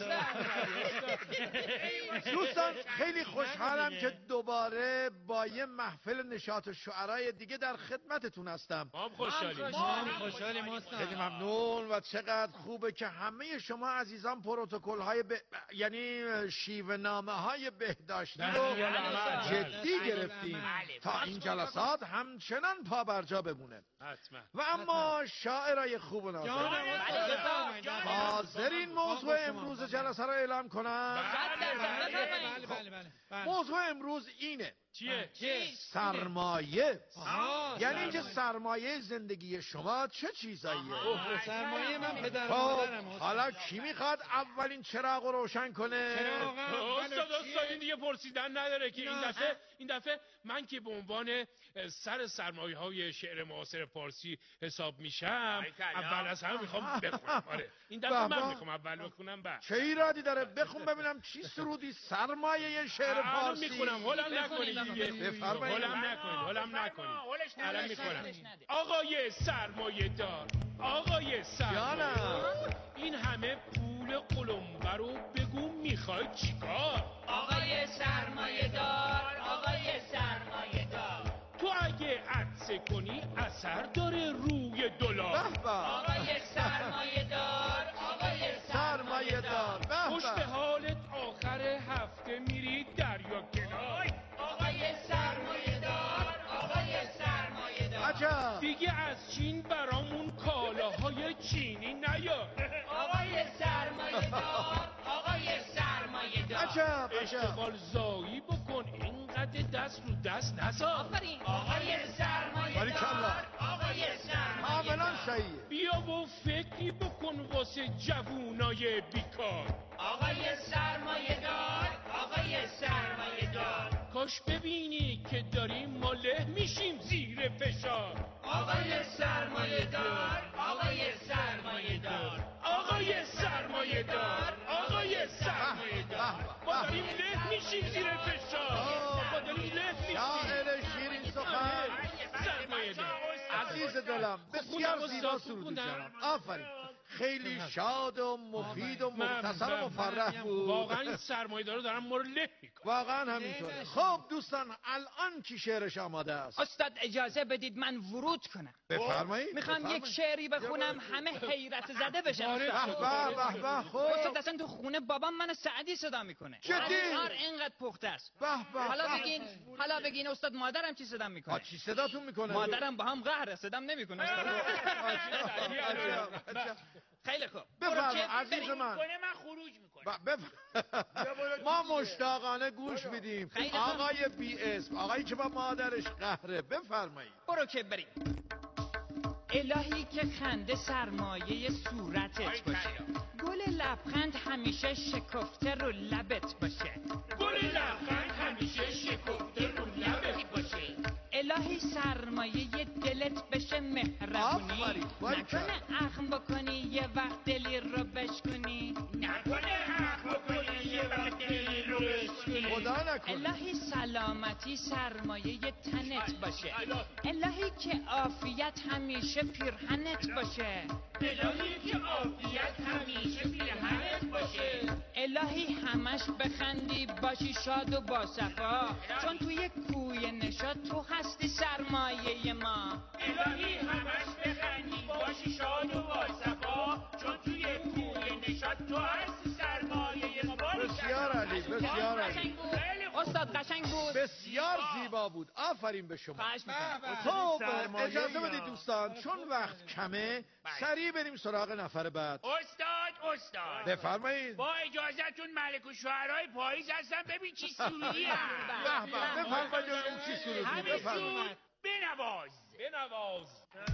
دوستان خیلی خوشحالم که دوباره با یه محفل نشاط و شعرای دیگه در خدمتتون هستم. ما خوشحالیم. ما خوشحالیم. خیلی ممنون و چقدر خوبه که همه شما عزیزان پروتکل های ب... یعنی شیوه نامه های بهداشتی رو جدی گرفتیم تا این جلسات همچنان پا برجا بمونه. و اما شاعرای خوب و نازنین حاضرین موضوع امروز جلسه رو اعلام کنم. موضوع امروز اینه: چیه؟ چی؟ سرمایه. آها، یعنی اینکه سرمایه. سرمایه زندگی شما چه چیزاییه؟ اوه، سرمایه من پدر خب مادرم. حالا کی میخواد اولین چراغ رو روشن کنه؟ استاد استاد این دیگه پرسیدن نداره که این دفعه این دفعه من که به عنوان سر سرمایه های شعر معاصر پارسی حساب میشم اول از همه میخوام بخونم. آره این دفعه من میخوام اول بخونم. بعد چه ایرادی داره؟ بخون ببینم چی سرودی سرمایه شعر الان پارسی. میخونم. هولم نکنید دیگه. بفرمایید. هولم نکنید. هولم نکنید. الان میخونم. آقای سرمایه دار، آقای سرمایه دار، این همه پول قلمبه رو بگو میخوای چیکار؟ آقای سرمایه دار، آقای سرمایه دار، تو اگه عطسه کنی اثر داره روی دلار. آقای سرمایه دار، آقای سرمایه دار، پشت حالت آخر هفته میری دریا کنار. آقای سرمایه دار، آقای سرمایه دار، عجب. دیگه از چین برامون کالاهای چینی نیار. آقای سرمایه دار، آقای سرمایه دار، عجب اشتغال زایی بکن اینقدر دست رو دست نزار. آفرین. آقای سرمایه دار، آقای سرمایه دار، کاملا صحیحه. بیا و فکری بکن واسه جوونای بیکار. آقای سرمایه دار، آقای سرمایه دار، کاش ببینی که داریم ما له میشیم زیر فشار. آقای سرمایه دار، آقای سرمایه دار، آقای سرمایه دار، آقای سرمایه دار، ما داریم له میشیم زیر فشار. ما داریم له میشیم. شاعر شیرین سخن، سرمایه دار، عزیز دلم، بسیار زیبا سرودی جناب. آفرین. خیلی شاد و مفید و مختصر و مفرح بود. واقعا این سرمایه دارو دارم ما رو له میکنه. واقعا همینطوره. خب دوستان الان کی شعرش آماده است؟ استاد اجازه بدید من ورود کنم. بفرمایید. میخوام یک شعری بخونم همه حیرت زده بشن. به به به. خب استاد اصلا تو خونه بابام من سعدی صدا میکنه. جدی؟ هر اینقدر پخته است. به به. حالا بگین حالا بگین استاد مادرم چی صدا میکنه؟ چی صداتون میکنه؟ مادرم با هم قهر صدام نمیکنه. خیلی خوب. بفرمایید عزیز من. من خروج میکنم. ما مشتاقانه گوش میدیم. آقای بی اسم، آقایی که با مادرش قهره، بفرمایید. برو که بریم. الهی که خنده سرمایه صورتت باشه، گل لبخند همیشه شکفته رو لبت باشه، گل لبخند همیشه شکفته رو لبت باشه، الهی سرمایه دلت بشه مهربونی، نکنه اخم بکنی یه وقت دلی رو بشکنی، نکنه اخم بکنی یه وقت دلی رو بشکنی، خدا نکنه. الهی سلامتی سرمایه تنت باشه، الهی که عافیت همیشه پیرهنت باشه، الهی که عافیت همیشه پیرهنت باشه، الهی همش بخندی باشی شاد و باصفا، چون توی کوی نشاط تو هستی سرمایه ما، الهی همش بخندی باشی شاد و باصفا، چون توی کوی نشاط تو هستی سرمایه ما. بسیار عالی، بسیار عالی. استاد قشنگ بود. بسیار زیبا بود. آفرین به شما. خب اجازه بدید دوستان، چون وقت کمه سریع بریم سراغ نفر بعد. استاد استاد بفرمایید. با اجازهتون ملک الشعرای پاییز هستم. ببین چی سرودی هم. به به. بفرمایید ببینیم چی سرودی. همین بفرمایید. سرود بنواز بنواز.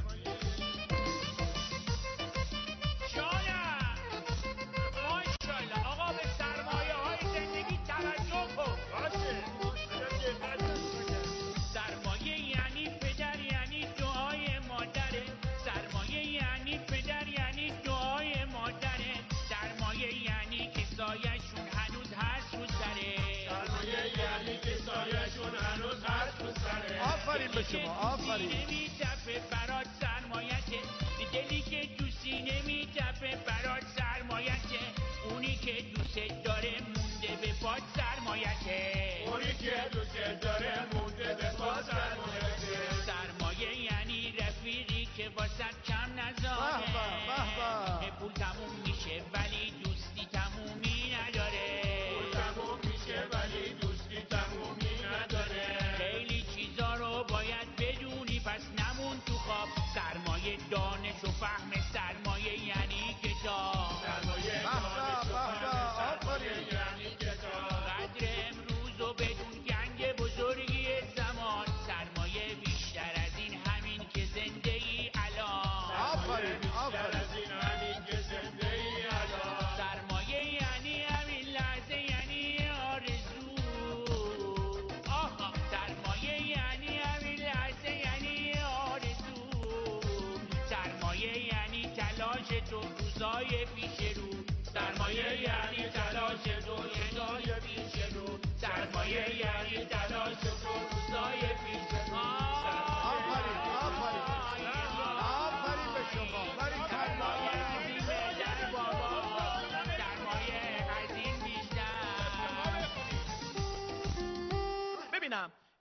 جانم ماشاءالله. آقا به سرمایه های زندگی توجه کن. سرمایه یعنی پدر، یعنی دعای مادره، سرمایه یعنی پدر، یعنی دعای مادره، سرمایه یعنی که سایه‌شون هنوز هست رو سره، سرمایه یعنی که سایه‌شون هنوز هست رو سره. آفرین به شما. آفرین. نمی‌تپه برات سرمایته، دلی که دوستی نمی‌تپه برات سرمایته، اونی که دوست داره مونده به پات سرمایته، اونی که دوست داره مونده به پات سرمایته. سرمایه یعنی رفیقی که واسط کم نذاره، به به. پول تموم میشه ولی دوستی تمومی نداره، پول تموم میشه ولی دوستی تمومی نداره. خیلی چیزا رو باید بدونی پس نمون تو خواب، سرمایه دانش و فهم، سرمایه یعنی کتاب، سرمایه دانش و فهم، سرمایه یعنی کتاب. قدر امروز و بدون گنج بزرگیه،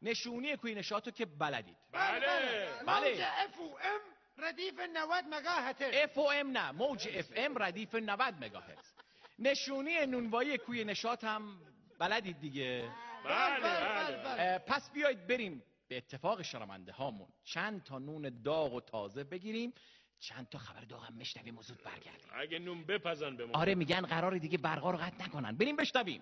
نشونی کوی نشاطو که بلدید. بله موج اف او ام ردیف نود مگاهرتز. اف او ام نه، موج اف ام ردیف نود مگاهرتز. نشونی نونوایی کوی نشاط هم بلدید دیگه. بله بله. پس بیایید بریم به اتفاق شرمنده هامون چند تا نون داغ و تازه بگیریم، چند تا خبر داغ هم بشنویم و زود برگردیم. اگه نون بپزن به ما. آره میگن قراره دیگه برقا رو قطع نکنن. بریم بشنویم.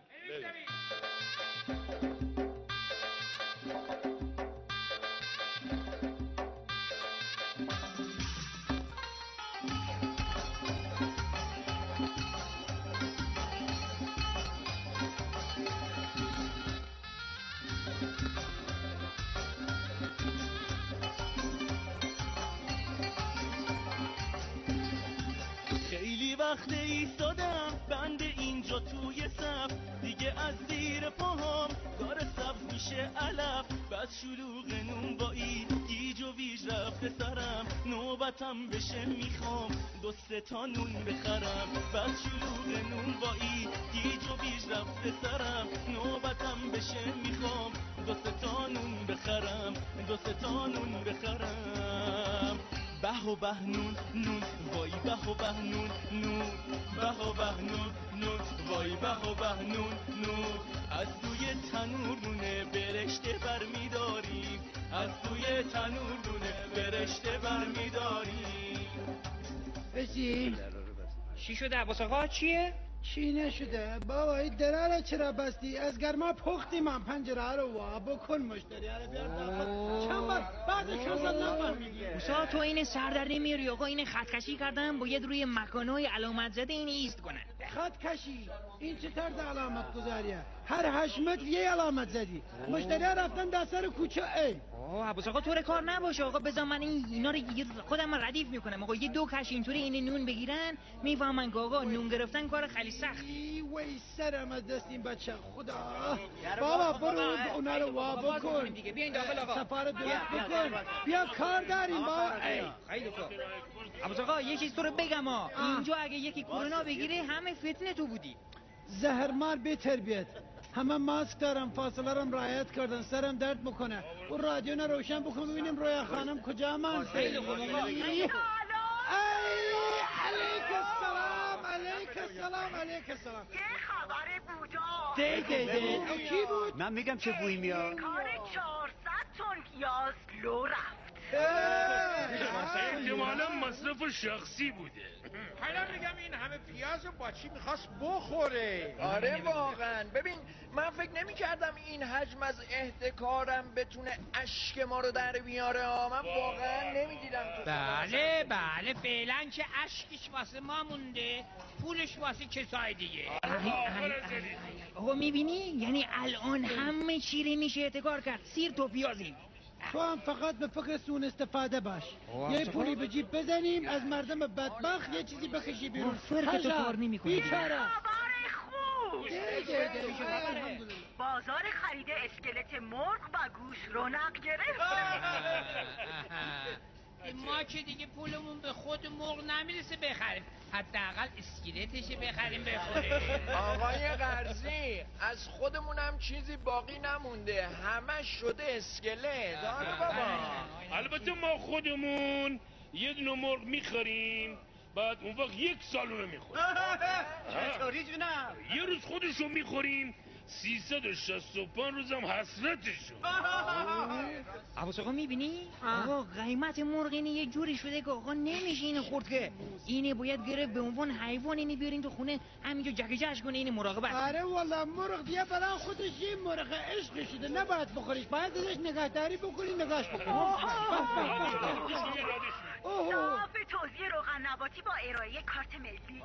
وقت ایستادم بند اینجا توی صف، دیگه از زیر پاهام داره سبز میشه علف. بس شلوغ نون بایی گیج و ویج رفته سرم، نوبتم بشه میخوام دو سه تا نون بخرم. بس شلوغ نون بایی گیج و ویج رفته سرم، نوبتم بشه میخوام دو سه تا نون بخرم، دو سه تا نون بخرم. به و به نون نون وای به و به نون نون، به و به نون نون وای به و به نون نون. از توی تنور نونه برشته برمیداریم، از توی تنور نونه برشته برمیداریم. بشی چی شده عباس آقا؟ چیه؟ چی نشده بابا؟ این دره رو چرا بستی؟ از گرما پختی من پنجره رو وا بکن، مشتری رو بیار داخل. چند بار بعدش شد نفهمیدی. موسا تو این سر در نمیاری آقا. این خط کشی کردن باید روی مکانهای علامت زده این ایست کنن. خط کشی؟ این چه طرز علامت گذاریه؟ هر هشت متر یه علامت زدی. مشتری رفتن در سر کوچه. ای آه عباس آقا طور کار نباشه آقا. بذار من این اینا رو خودم ردیف میکنم آقا. یه دو کش اینطوری این نون بگیرن میفهمن که آقا نون گرفتن کار خیلی سختی. وای سرم از دست این بچه خدا. بابا برو اونا رو وا بکن دیگه. بیاین داخل آقا. سفاره درست بکن. بیا کار داریم بابا. خیلی خوب عباس آقا یه چیز تو رو بگم ها. اینجا اگه یکی کرونا بگیره همه فتنه تو بودی. زهرمار بی تربیت. همه ماسک دارم، فاصله رم رعایت کردن، سرم درد میکنه. اون رادیو رو روشن بکن ببینیم رویا خانم کجا من. خیلی خوب آقا. علیک السلام، علیک السلام، علیک السلام. یه خبر بودا. دی دی دی کی بود؟ من میگم چه بویی میاد. کار چهارصد تن پیاز لو رفت. احتمالا مصرف شخصی بوده. حالا میگم این همه پیازو با چی میخواست بخوره؟ آره واقعا. ببین من فکر نمی کردم این حجم از احتکارم بتونه اشک ما رو در بیاره. من واقعا نمیدیدم. بله بله فعلا که اشکش واسه ما مونده، پولش واسه کسای دیگه. آقا میبینی؟ یعنی الان همه چیره میشه احتکار کرد. سیر تو پیازی. تو هم فقط به فکر سون استفاده باش. یه پولی به جیب بزنیم از مردم بدبخت یه چیزی بکشی بیرون. فرق تو کار نمی‌کنه. بیچاره. خوب. بازار خرید اسکلت مرغ و گوش رونق گرفت. ما که دیگه پولمون به خود مرغ نمیرسه بخریم، حداقل اسکلتش بخریم بخوریم. آقای قرضی از خودمونم چیزی باقی نمونده، همه شده اسکلت. آره بابا. البته ما خودمون یه دونه مرغ میخوریم بعد اون وقت یک سال رو میخوریم. چطوری جونم؟ یه روز خودشو میخوریم سیصد و شصت و پنج روزم حسرتشو. عباس آقا میبینی؟ آقا قیمت مرغ اینه یه جوری شده که آقا نمیشه اینو خورد که. اینه باید گرفت به عنوان حیوان اینه بیارین تو خونه همینجا جک جش کنه. اینه مراقبت. آره والا مرغ دیگه برای خودش یه مرغ عشق شده، نباید بخوریش، باید ازش نگهداری بکنی، نگاش بکنی. صاف توزیع روغن نباتی با ارائه کارت ملی.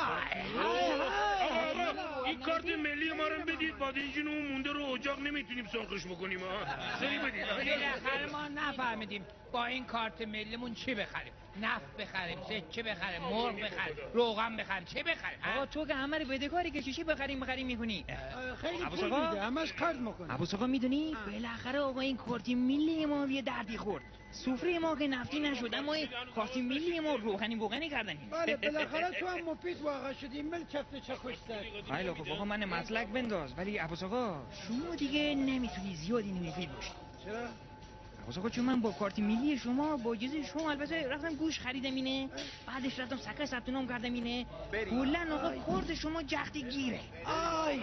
این کارت ملی ما رو بدید، بعد اینجون اون مونده رو اجاق نمیتونیم سرخش بکنیم. ها سری بدید. بالاخره ما نفهمیدیم با این کارت ملیمون چی بخریم. نفت بخریم، سکه بخریم، مرغ بخریم، روغن بخریم، چه بخریم؟ آقا تو که همه رو بدهکاری که چی بخریم بخریم میکنی. خیلی پول میده، همش قرض میکنه. عباس آقا میدونی بالاخره آقا این کارت ملی ما یه دردی خورد. سفره ما که نفتی نشد اما کارت ملی ما روغنی بوغنی کردن. بله بالاخره تو هم مفید واقع شدی. مل چفت چکش سر. خیلی خب آقا من مسلک بنداز، ولی عباس آقا شما دیگه نمیتونی زیاد اینو مفید باشی. چرا؟ آقا چون من با کارت ملی شما با اجازه شما البته رفتم گوش خریدم اینه، بعدش رفتم سکه ثبت نام کردم اینه، کلا آقا کارت شما جختی گیره. آی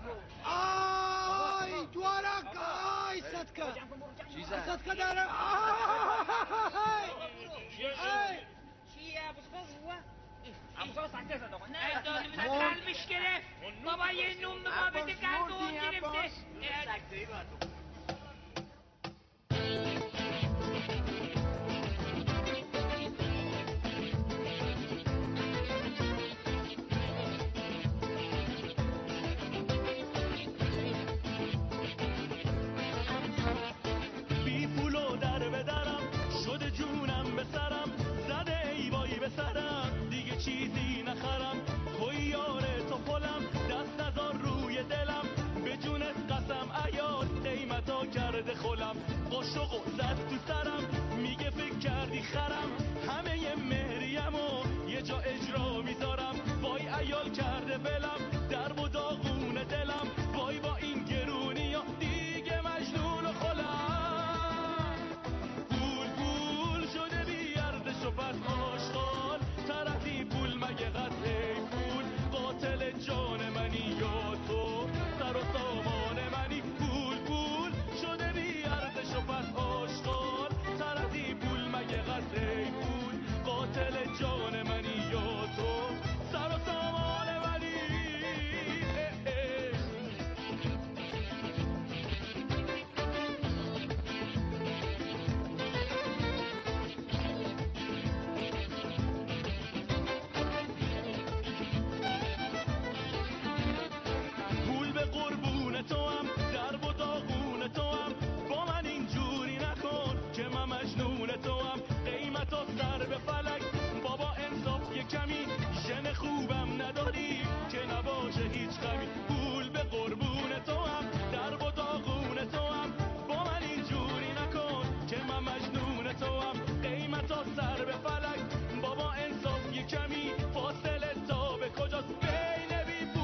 آی دوارک آی صدقه صدقه دارم آی آی چیه ابو صاحب سکته زد آقا نه دادم قلبش گرفت بابا یه نوم به ما بده قلب اون گرفته سکته باید چیزی نخرم توی یار تو پلم دست نزار روی دلم به جونت قسم عیاد قیمتا کرده خولم قشق و زد تو سرم میگه فکر کردی خرم همه ی مهریم و یه جا اجرا میذارم وای عیال کرده بلم در و داغون دلم وای با این گرونی ها دیگه مجنون و خلم پول پول شده بی ارزش و پس آشغال طرفی پول مگه قطعه پول قاتل جان منی یا تو سر و سامان منی پول پول شده بی ارزش و پس آشغال طرفی پول مگه قطعه پول قاتل جان منی یا تو سر و سامان منی اه اه. پول به قربون تو هم در و داغون تو هم با من اینجوری نکن که من مجنون تو هم قیمت و سر به فلک بابا انصاف یه کمی ژن خوبم نداری که نباشه هیچ غمی